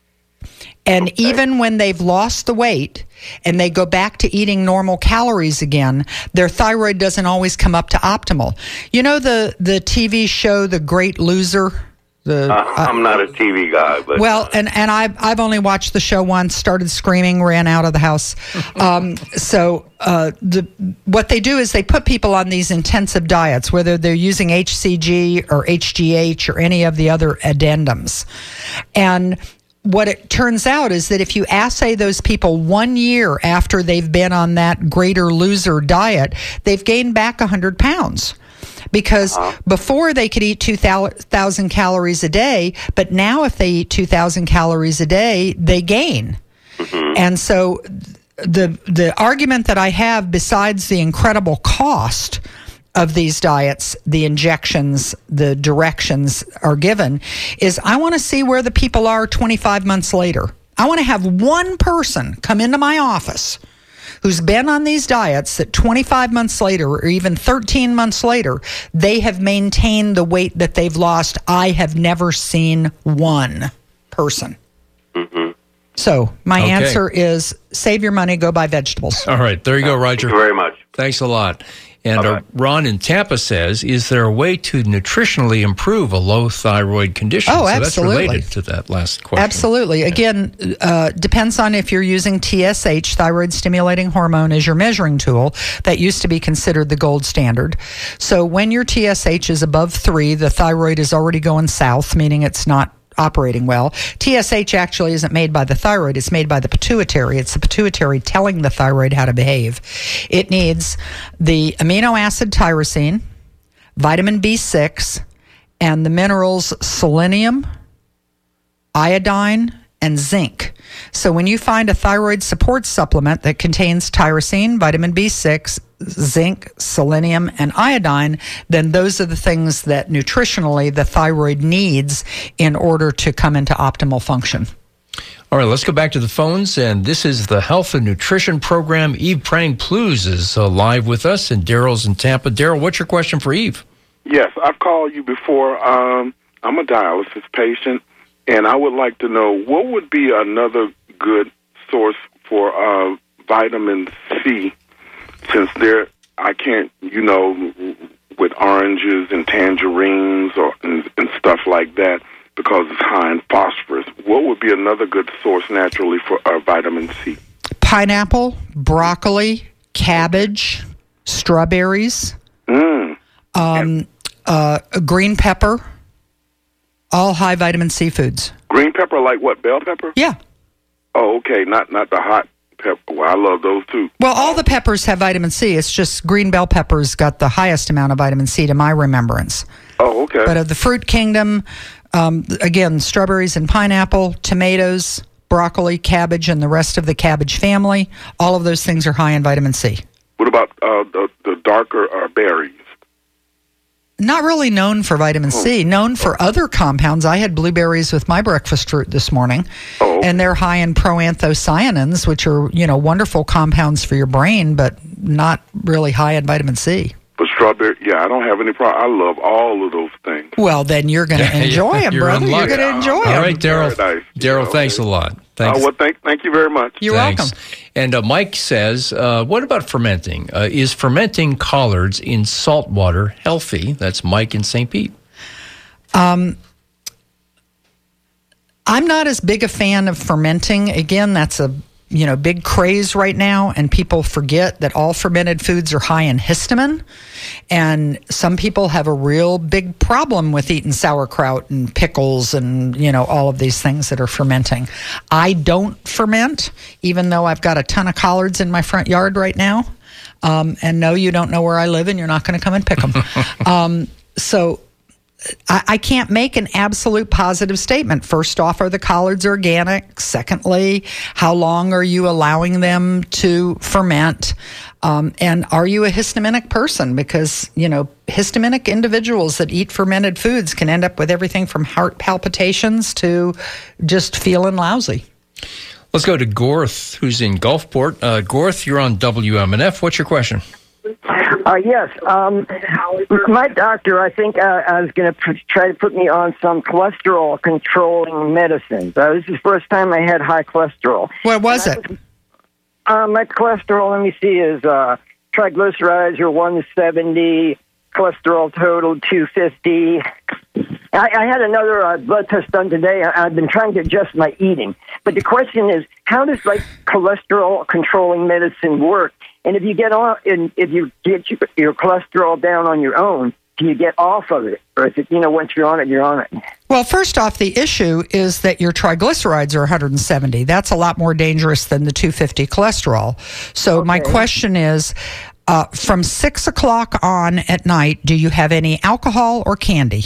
And okay. even when they've lost the weight and they go back to eating normal calories again, their thyroid doesn't always come up to optimal. You know the, the T V show The Great Loser? The, uh, I'm not a T V guy, but well, and and I've I've only watched the show once. Started screaming, ran out of the house. Um, so uh, the what they do is they put people on these intensive diets, whether they're using H C G or H G H or any of the other addendums, and what it turns out is that if you assay those people one year after they've been on that greater loser diet, they've gained back one hundred pounds. Because before they could eat two thousand calories a day, but now if they eat two thousand calories a day, they gain. Mm-hmm. And so the the argument that I have, besides the incredible cost of these diets, the injections, the directions are given, is I want to see where the people are twenty-five months later. I want to have one person come into my office who's been on these diets that twenty-five months later or even thirteen months later, they have maintained the weight that they've lost. I have never seen one person. Mm-hmm. So my okay. answer is save your money, go buy vegetables. All right. There you go, Roger. Thank you very much. Thanks a lot. And uh, Ron in Tampa says, is there a way to nutritionally improve a low thyroid condition? Oh, so absolutely. that's related to that last question. Absolutely. Again, uh, depends on if you're using T S H, thyroid stimulating hormone, as your measuring tool. That used to be considered the gold standard. So when your T S H is above three, the thyroid is already going south, meaning it's not operating well. T S H actually isn't made by the thyroid, it's made by the pituitary. It's the pituitary telling the thyroid how to behave. It needs the amino acid tyrosine, vitamin B six, and the minerals selenium, iodine, and zinc. So when you find a thyroid support supplement that contains tyrosine, vitamin B six, zinc, selenium, and iodine, then those are the things that nutritionally the thyroid needs in order to come into optimal function. All right, let's go back to the phones, and this is the Health and Nutrition Program. Eve Prang-Plews is uh, live with us, and Daryl's in Tampa. Daryl, what's your question for Eve? Yes, I've called you before. Um, I'm a dialysis patient, and I would like to know what would be another good source for uh, vitamin C, since there I can't, you know, with oranges and tangerines or and, and stuff like that, because it's high in phosphorus. What would be another good source naturally for uh, vitamin C? Pineapple, broccoli, cabbage, strawberries, Mm. um, uh, green pepper, all high vitamin C foods. Green pepper, like what, bell pepper? Yeah. Oh, okay, not not the hot pepper. Well, I love those too. Well, all the peppers have vitamin C. It's just green bell peppers got the highest amount of vitamin C to my remembrance. Oh, okay. But of the fruit kingdom, um, again, strawberries and pineapple, tomatoes, broccoli, cabbage, and the rest of the cabbage family, all of those things are high in vitamin C. What about uh, the, the darker uh, berries? Not really known for vitamin C, known for other compounds. I had blueberries with my breakfast fruit this morning, Oh, okay. and they're high in proanthocyanins, which are, you know, wonderful compounds for your brain, but not really high in vitamin C. But strawberry, yeah, I don't have any problem. I love all of those things. Well, then you're going to enjoy them, You're brother. unlucky. You're going to enjoy All them. right, Daryl. Paradise, you Daryl, know. thanks a lot. Thanks. Uh, well, thank, thank you very much. You're Thanks. welcome. And uh, Mike says, uh, what about fermenting? Uh, is fermenting collards in salt water healthy? That's Mike in Saint Pete. Um, I'm not as big a fan of fermenting. Again, that's a you know big craze right now, and people forget that all fermented foods are high in histamine, and some people have a real big problem with eating sauerkraut and pickles and you know all of these things that are fermenting. I don't ferment, even though I've got a ton of collards in my front yard right now. Um, and no, you don't know where I live, and you're not going to come and pick them. um, so. I, I can't make an absolute positive statement. First off, are the collards organic? Secondly, how long are you allowing them to ferment? Um, and are you a histaminic person? Because, you know, histaminic individuals that eat fermented foods can end up with everything from heart palpitations to just feeling lousy. Let's go to Gorth, who's in Gulfport. Uh, Gorth, you're on W M N F. What's your question? Uh, yes. Um, my doctor, I think, uh, I was going to pr- try to put me on some cholesterol controlling medicines. Uh, this is the first time I had high cholesterol. What was it? Uh, my cholesterol, let me see, is uh, triglycerides are one seventy, cholesterol total two fifty, I, I had another uh, blood test done today. I, I've been trying to adjust my eating. But the question is, how does like cholesterol controlling medicine work? And if you get on, and if you get your, your cholesterol down on your own, do you get off of it? Or is it, you know, once you're on it, you're on it? Well, first off, the issue is that your triglycerides are one hundred seventy. That's a lot more dangerous than the two fifty cholesterol. So Okay. my question is, uh, from six o'clock on at night, do you have any alcohol or candy?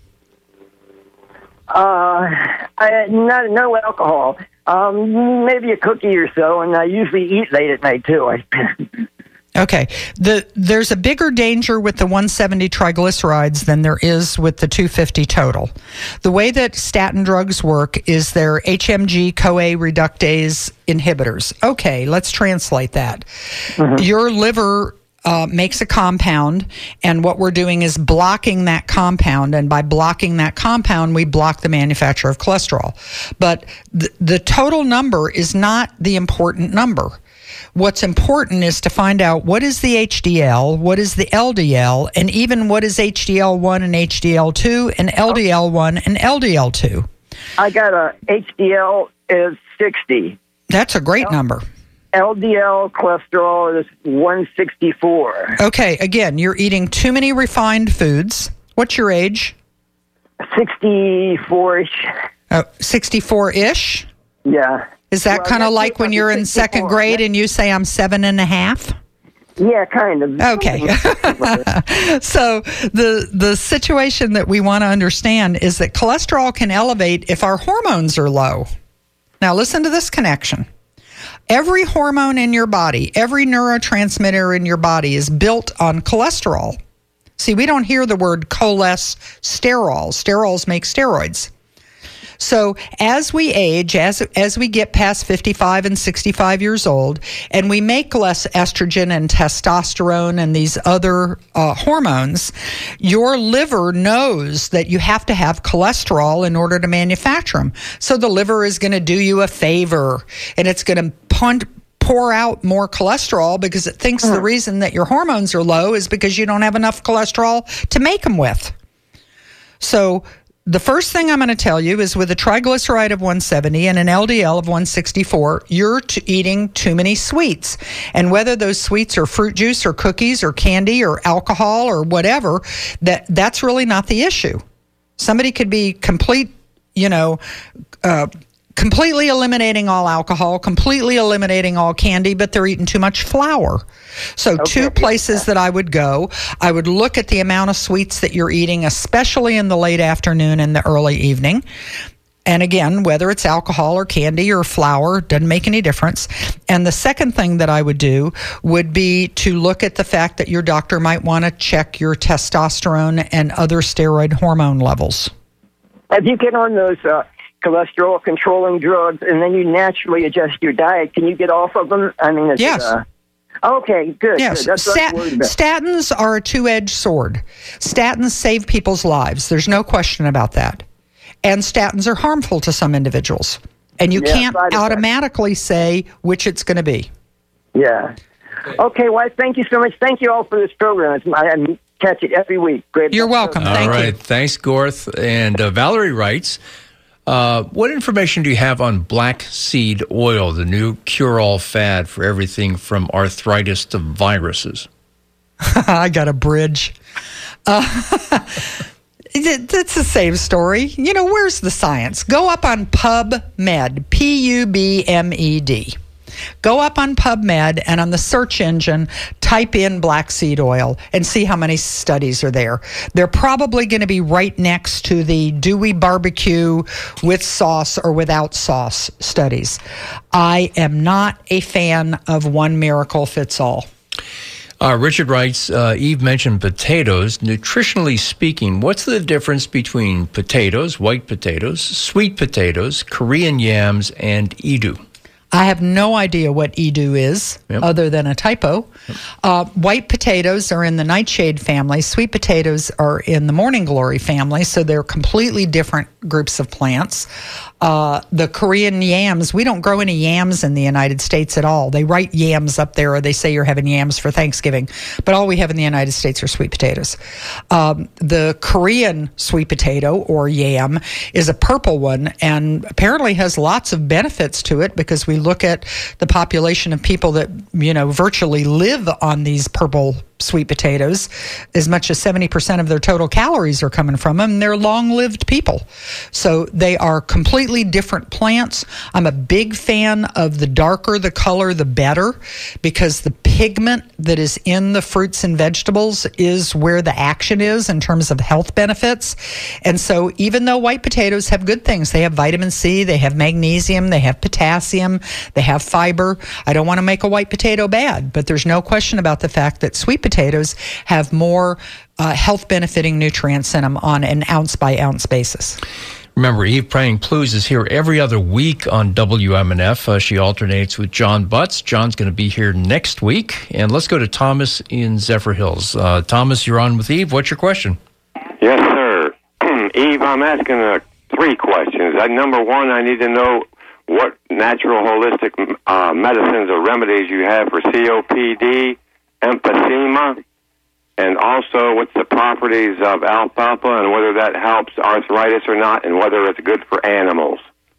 Uh, I, not, no alcohol. Um, maybe a cookie or so, and I usually eat late at night, too. I Okay. The there's a bigger danger with the one seventy triglycerides than there is with the two fifty total. The way that statin drugs work is they're H M G-CoA reductase inhibitors. Okay, let's translate that. Mm-hmm. Your liver uh, makes a compound, and what we're doing is blocking that compound, and by blocking that compound, we block the manufacture of cholesterol. But th- the total number is not the important number. What's important is to find out what is the H D L, what is the L D L, and even what is H D L one and H D L two and L D L one and L D L two. I got a H D L is sixty. That's a great L- number. L D L cholesterol is one sixty-four. Okay, again, you're eating too many refined foods. What's your age? sixty-four-ish. Uh, sixty-four-ish? Yeah. Is that Well, kind of that's like it, when you're in sixty-four. second grade and you say I'm seven and a half? Yeah, kind of. Okay. So the the situation that we want to understand is that cholesterol can elevate if our hormones are low. Now listen to this connection. Every hormone in your body, every neurotransmitter in your body is built on cholesterol. See, we don't hear the word cholesterol. Sterols make steroids. So as we age, as as we get past fifty-five and sixty-five years old, and we make less estrogen and testosterone and these other uh, hormones, your liver knows that you have to have cholesterol in order to manufacture them. So the liver is going to do you a favor, and it's going to punt pour out more cholesterol because it thinks the reason that your hormones are low is because you don't have enough cholesterol to make them with. So the first thing I'm going to tell you is with a triglyceride of one seventy and an L D L of one sixty-four, you're t- eating too many sweets. And whether those sweets are fruit juice or cookies or candy or alcohol or whatever, that that's really not the issue. Somebody could be complete, you know, uh, completely eliminating all alcohol, completely eliminating all candy, but they're eating too much flour. So Okay. two places that I would go, I would look at the amount of sweets that you're eating, especially in the late afternoon and the early evening. And again, whether it's alcohol or candy or flour, doesn't make any difference. And the second thing that I would do would be to look at the fact that your doctor might want to check your testosterone and other steroid hormone levels. If you get on those uh, cholesterol controlling drugs and then you naturally adjust your diet, can you get off of them? I mean, is Yes. It, uh, okay, good. Yes, good. That's what Stat- I'm worried about. statins are a two-edged sword. Statins save people's lives. There's no question about that. And statins are harmful to some individuals. And you Yeah, can't side effects. automatically say which it's going to be. Yeah. Okay, well, thank you so much. Thank you all for this program. It's, I, I catch it every week. Great. You're welcome. All Thank right. you. Thanks, Gorth. And uh, Valerie writes, uh, what information do you have on black seed oil, the new cure-all fad for everything from arthritis to viruses? I got a bridge. Uh, it, it's the same story. You know, where's the science? Go up on PubMed, P U B M E D. Go up on PubMed and on the search engine, type in black seed oil and see how many studies are there. They're probably going to be right next to the do we barbecue with sauce or without sauce studies. I am not a fan of one miracle fits all. Uh, Richard writes, uh, Eve mentioned potatoes. Nutritionally speaking, what's the difference between potatoes, white potatoes, sweet potatoes, Korean yams, and edu? I have no idea what Edu is, Yep. other than a typo. Yep. Uh, white potatoes are in the nightshade family. Sweet potatoes are in the morning glory family, so they're completely different groups of plants. Uh, the Korean yams, we don't grow any yams in the United States at all. They write yams up there, or they say you're having yams for Thanksgiving, but all we have in the United States are sweet potatoes. Um, the Korean sweet potato, or yam, is a purple one, and apparently has lots of benefits to it, because we look at the population of people that, you know, virtually live on these purple sweet potatoes. As much as seventy percent of their total calories are coming from them. They're long-lived people. So they are completely different plants. I'm a big fan of the darker the color, the better, because the pigment that is in the fruits and vegetables is where the action is in terms of health benefits. And so even though white potatoes have good things, they have vitamin C, they have magnesium, they have potassium, they have fiber. I don't want to make a white potato bad, but there's no question about the fact that sweet potatoes potatoes have more uh, health benefiting nutrients in them on an ounce by ounce basis. Remember, Eve Pranning-Plews is here every other week on W M N F. Uh, she alternates with John Butts. John's going to be here next week. And let's go to Thomas in Zephyr Hills. Uh, Thomas, you're on with Eve. What's your question? Yes, sir. Eve, I'm asking uh, three questions. Uh, number one, I need to know what natural holistic uh, medicines or remedies you have for C O P D, emphysema, and also what's the properties of alfalfa and whether that helps arthritis or not, and whether it's good for animals.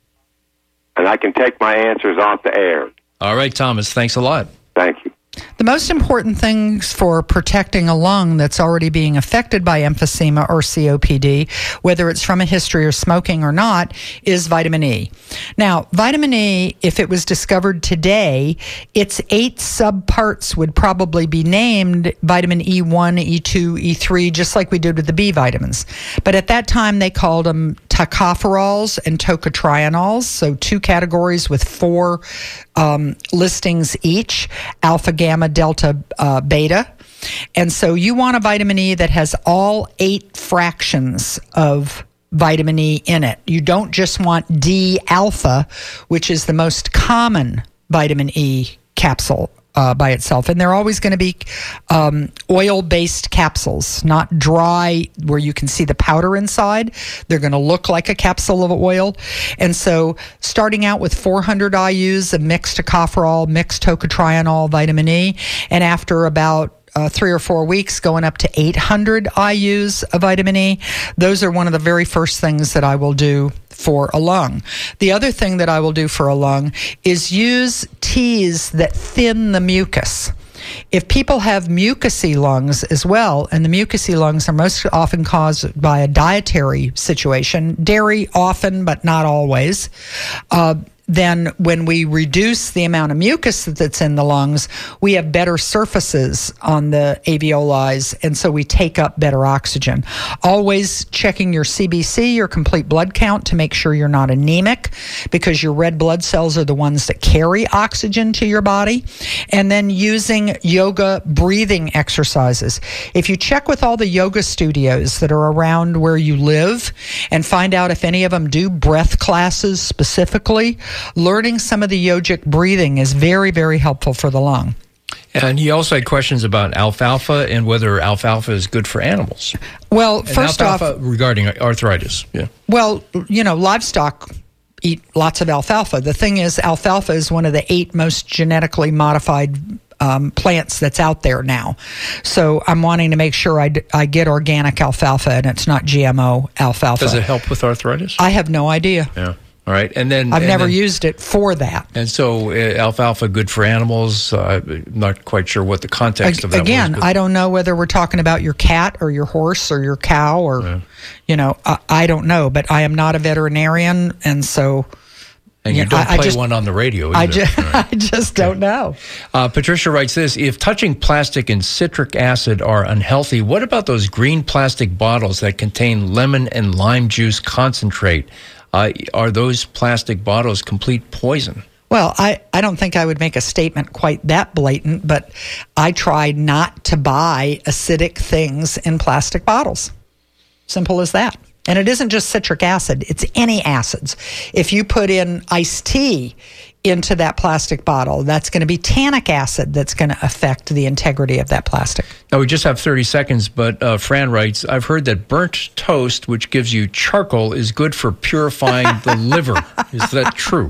And I can take my answers off the air. All right, Thomas, thanks a lot. Thank you. The most important things for protecting a lung that's already being affected by emphysema or C O P D, whether it's from a history of smoking or not, is vitamin E. Now, vitamin E, if it was discovered today, its eight subparts would probably be named vitamin E one, E two, E three, just like we did with the B vitamins. But at that time, they called them tocopherols and tocotrienols, so two categories with four um, listings each, alpha, gamma, delta, uh, beta. And so you want a vitamin E that has all eight fractions of vitamin E in it. You don't just want D alpha, which is the most common vitamin E capsule Uh, by itself. And they're always going to be um, oil-based capsules, not dry where you can see the powder inside. They're going to look like a capsule of oil. And so starting out with four hundred I U's of mixed tocopherol, mixed tocotrienol, vitamin E, and after about Uh, three or four weeks, going up to eight hundred I U's of vitamin E. Those are one of the very first things that I will do for a lung. The other thing that I will do for a lung is use teas that thin the mucus. If people have mucousy lungs as well, and the mucousy lungs are most often caused by a dietary situation, dairy often, but not always, uh, then when we reduce the amount of mucus that's in the lungs, we have better surfaces on the alveoli, and so we take up better oxygen. Always checking your C B C, your complete blood count, to make sure you're not anemic, because your red blood cells are the ones that carry oxygen to your body. And then using yoga breathing exercises. If you check with all the yoga studios that are around where you live and find out if any of them do breath classes specifically, learning some of the yogic breathing is very, very helpful for the lung. And he also had questions about alfalfa and whether alfalfa is good for animals. Well, And first alfalfa off, regarding arthritis. Yeah. well, you know, livestock eat lots of alfalfa. The thing is, alfalfa is one of the eight most genetically modified Um, plants that's out there now. So I'm wanting to make sure I, d- I get organic alfalfa and it's not G M O alfalfa. Does it help with arthritis? I have no idea. Yeah. All right. And then I've and never then, used it for that. And so uh, alfalfa good for animals. Uh, I'm not quite sure what the context of that Again, was. but- I don't know whether we're talking about your cat or your horse or your cow or, Yeah. you know, I, I don't know. But I am not a veterinarian, and so And you Yeah, don't I- I play just- one on the radio either. I just, Right. I just don't know. Uh, Patricia writes this: if touching plastic and citric acid are unhealthy, what about those green plastic bottles that contain lemon and lime juice concentrate? Uh, are those plastic bottles complete poison? Well, I, I don't think I would make a statement quite that blatant, but I try not to buy acidic things in plastic bottles. Simple as that. And it isn't just citric acid, it's any acids. If you put in iced tea into that plastic bottle, that's going to be tannic acid that's going to affect the integrity of that plastic. Now, we just have thirty seconds, but uh, Fran writes, I've heard that burnt toast, which gives you charcoal, is good for purifying the liver. Is that true?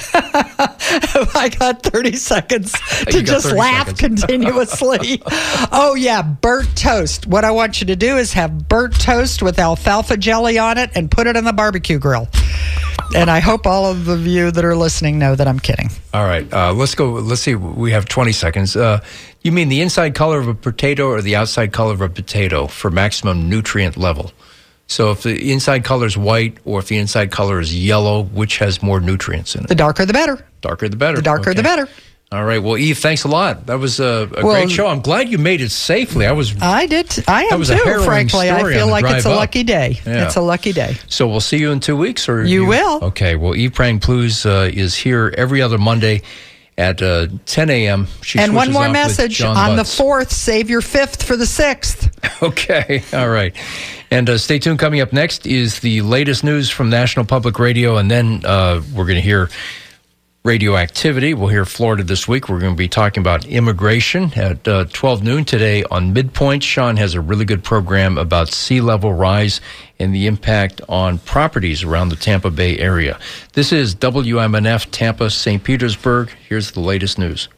I got thirty seconds to just laugh seconds. continuously. Oh, yeah, burnt toast. What I want you to do is have burnt toast with alfalfa jelly on it and put it on the barbecue grill. And I hope all of the you that are listening know that I'm kidding. All right, uh, let's go. Let's see. We have twenty seconds. Uh, you mean the inside color of a potato or the outside color of a potato for maximum nutrient level? So if the inside color is white or if the inside color is yellow, which has more nutrients in it? The darker, the better. Darker, the better. The darker, okay. the better. All right. Well, Eve, thanks a lot. That was a, a well, great show. I'm glad you made it safely. I was. I did. I am was too. A frankly, I feel like it's a up. lucky day. Yeah. It's a lucky day. So we'll see you in two weeks, or you, you will. Okay. Well, Eve Prang-Plews uh, is here every other Monday at uh, ten a.m. She and one more off message on the fourth. Save your fifth for the sixth. Okay. All right. And uh, stay tuned. Coming up next is the latest news from National Public Radio, and then uh, we're going to hear radioactivity. We'll hear Florida this week. We're going to be talking about immigration at uh, twelve noon today on Midpoint. Sean has a really good program about sea level rise and the impact on properties around the Tampa Bay area. This is W M N F Tampa, Saint Petersburg. Here's the latest news.